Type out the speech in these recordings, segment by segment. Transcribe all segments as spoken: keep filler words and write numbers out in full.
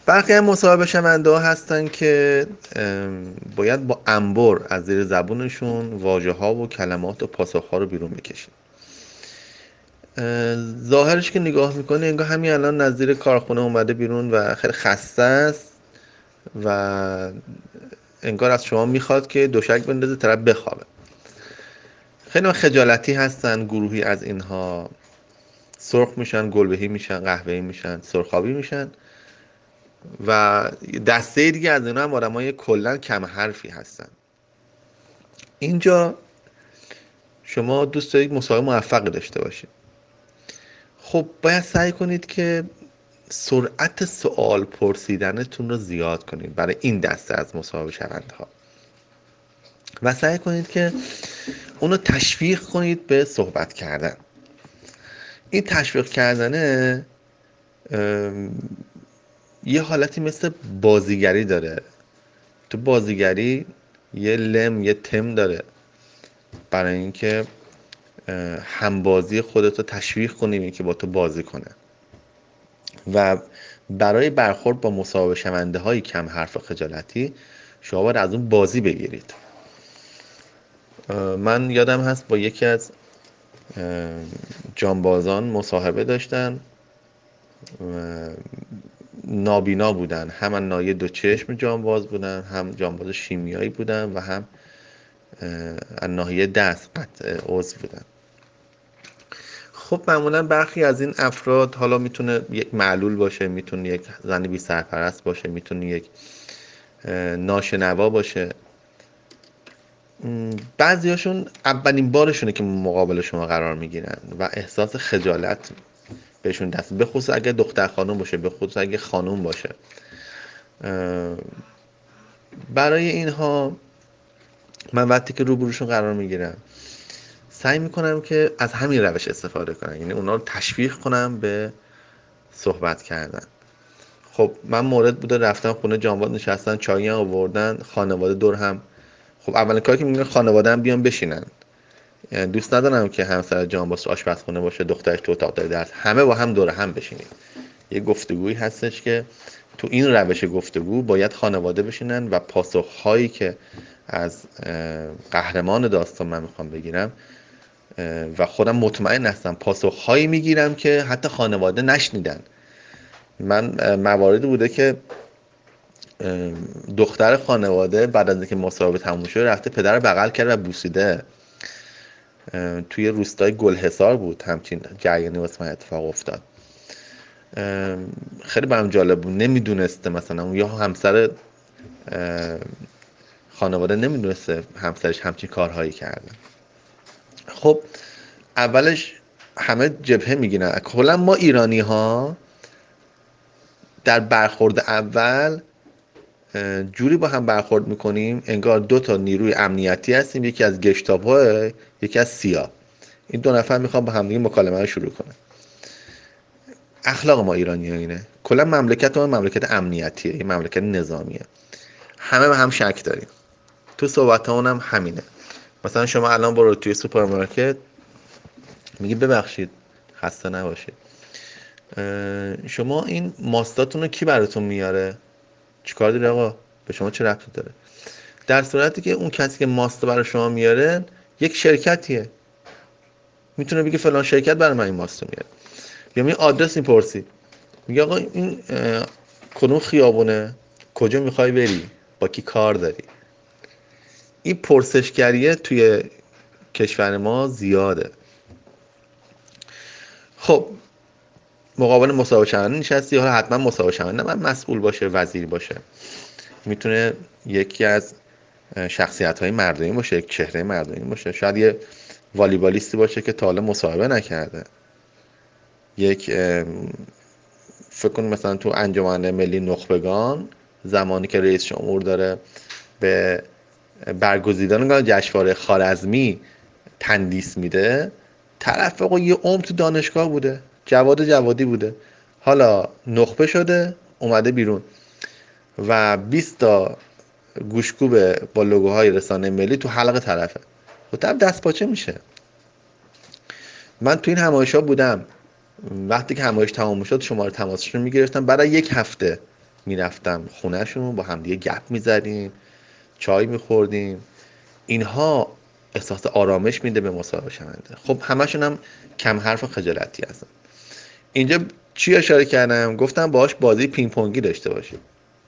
برخی از مصاحبه شونده ها هستن که باید با انبر از زیر زبونشون واژه ها و کلمات و پاسخ ها رو بیرون بکشن. ظاهرش که نگاه میکنه انگار همین الان نظیر کارخونه اومده بیرون و خیلی خسته است و انگار از شما میخواد که دوشک بندازه طرف بخوابه. خیلی خجالتی هستن گروهی از اینها، سرخ میشن، گلبهی میشن، قهوه‌ای میشن، سرخابی میشن و دسته دیگه از اینا هم آدمای کلا کم حرفی هستن. اینجا شما دوست دارید مصاحبه موفقی داشته باشید، خب باید سعی کنید که سرعت سوال پرسیدنتون رو زیاد کنید برای این دسته از مصاحبه شونده ها و سعی کنید که اونو تشویق کنید به صحبت کردن. این تشویق کردنه یه حالتی مثل بازیگری داره. تو بازیگری یه لم یه تم داره برای اینکه همبازی خودتو تشویق کنی که با تو بازی کنه و برای برخورد با مصاحبه شونده های کم حرف و خجالتی شما باید از اون بازی بگیرید. من یادم هست با یکی از جانبازان مصاحبه داشتن، نابینا بودن، هم از ناحیه دو چشم جانباز بودن، هم جانباز شیمیایی بودن و هم از ناحیه دست قطع عضو بودن. خب معمولا برخی از این افراد، حالا میتونه یک معلول باشه، میتونه یک زن بی سرپرست باشه، میتونه یک ناشنوا باشه، بعضیاشون اولین بارشونه که مقابل شما قرار میگیرن و احساس خجالت بهشون دست، به خصوص اگه دختر خانوم باشه، به خصوص اگه خانوم باشه. برای اینها من وقتی که روبروشون قرار میگیرم سعی میکنم که از همین روش استفاده کنم، یعنی اونا رو تشویق کنم به صحبت کردن. خب من مورد بوده رفتم خونه جانباز نشستن، چایی هم آوردن، خانواده دور هم. خب اولین کاری که میگن خانواده هم بیان بشینن. یعنی دوست ندارم که همسر جانباز تو آشپزخونه باشه، دخترش تو اتاق درس، همه با هم دور هم بشینیم. یه گفتگویی هستش که تو این روش گفتگو باید خانواده بشینن و پاسخهایی که از قهرمان داستان من میخوام بگیرم و خودم مطمئن هستم پاسخهایی میگیرم که حتی خانواده نشنیدن. من مواردی بوده که دختر خانواده بعد از اینکه مصاحبه تموم شده رفته پدر رو بغل کرد و بوسیده. توی روستای گلحصار بود همچین جریانی واسه من اتفاق افتاد. خیلی برام جالب بود، نمیدونسته مثلا یا همسر خانواده نمیدونسته همسرش همچین کارهایی کرده. خب اولش همه جبهه میگیرن. کلا ما ایرانی ها در برخورد اول جوری با هم برخورد میکنیم انگار دو تا نیروی امنیتی هستیم، یکی از گشتاپو، یکی از سیا. این دو نفر میخوان با هم دیگه مکالمه رو شروع کنن. اخلاق ما ایرانی ها اینه. کلا مملکت ما مملکت امنیتیه، یه مملکت نظامیه، همه به هم شک داریم. تو صحبت ها هم همینه. مثلا شما الان برو توی سوپرمارکت میگی ببخشید خسته نباشید، شما این ماستاتون رو کی براتون میاره؟ چیکار داری آقا؟ به شما چه ربطی داره؟ در صورتی که اون کسی که ماست برای شما میاره یک شرکتیه، میتونه بگه فلان شرکت برای من این ماست رو میاره. یا می آدرس میپرسی، میگه آقا این کدوم خیابونه، کجا میخوای بری، با کی کار داری. این پرسشگریه توی کشور ما زیاده. خب مقابل مصاحبه شونده نشستی، حالا حتما مصاحبه شونده من مسئول باشه، وزیر باشه، میتونه یکی از شخصیت های مردمی باشه، یک چهره مردمی باشه، شاید یه والیبالیستی باشه که تا حالا مصاحبه نکرده، یک فکر کن مثلا تو انجمن ملی نخبگان زمانی که رئیس جمهور داره به برگزیدن جشنواره خوارزمی تندیس میده، طرف آقا یه عمر تو دانشگاه بوده، جواد جوادی بوده، حالا نخبه شده اومده بیرون و بیست تا گوشکوب با لوگوهای رسانه ملی تو حلقه طرفه، خب طرف دست پاچه میشه. من تو این همایش‌ها بودم، وقتی که همایش تمام شد شماره تماسش رو میگرفتم، برای یک هفته میرفتم خونهشون، با همدیگه گپ میزدیم، چای میخوردیم. اینها احساس آرامش میده به مصاحبه شونده. خب همشون هم کم حرف و خجالتی هستن. اینجا چی اشاره کردم؟ گفتم باهاش بازی پینگ پونگی داشته باشید.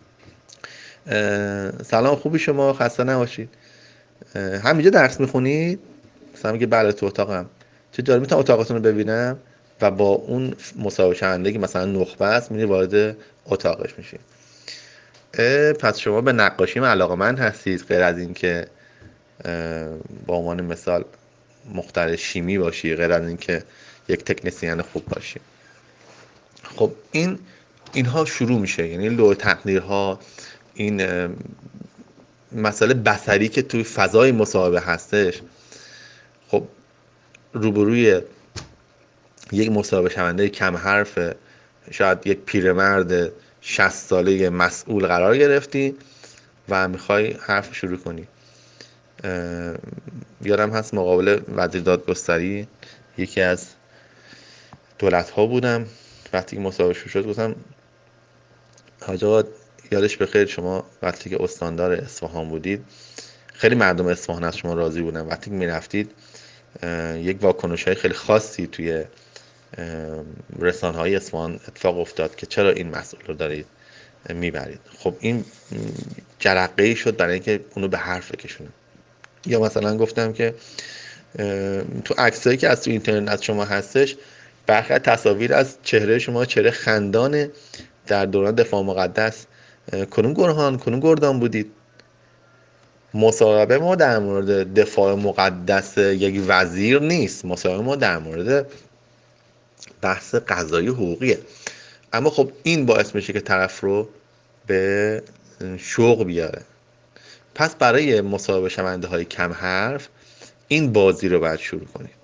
سلام، خوبی شما؟ خسته نباشید. همینجا درس میخونید؟ مثلا میگه بله تو اتاقم. چه جالب، میتونم اتاقتون رو ببینم؟ و با اون مصاحبه شونده که مثلا نخبه است میری وارد اتاقش میشی. پس شما به نقاشی علاقه‌مند هستید، غیر از این که با عنوان مثال مخترع شیمی باشی، غیر از این که یک تکنسین خوب باشی. خب این اینها شروع میشه، یعنی لوح تقدیرها، این مسئله بصری که توی فضای مصاحبه هستش. خب روبروی یک مصاحبه شونده کم حرف، شاید یک پیرمرد شصت ساله مسئول قرار گرفتی و میخوای حرف شروع کنی. یادم هست مقابل وزیر دادگستری یکی از دولت ها بودم، وقتی که مصاحبه شروع شد گفتم حاج آقا یادش بخیر، شما وقتی که استاندار اصفهان بودید خیلی مردم اصفهان از شما راضی بودن، وقتی که میرفتید یک واکنش های خیلی خاصی توی رسانه های اصفهان اتفاق افتاد که چرا این مسئول رو دارید میبرید. خب این جرقه ای شد برای اینکه اونو به حرف بکشونم. یا مثلا گفتم که تو عکسایی که از تو اینترنت از شما هستش، برخی از تصاویر از چهره شما چهره خندان در دوران دفاع مقدس، کنون گرهان کنون گردان بودید. مصاحبه ما در مورد دفاع مقدس یک وزیر نیست، مصاحبه ما در مورد بحث قضایی حقوقیه. اما خب این باعث میشه که طرف رو به شوق بیاره. پس برای مصاحبه شونده های کم حرف این بازی رو باید شروع کنید.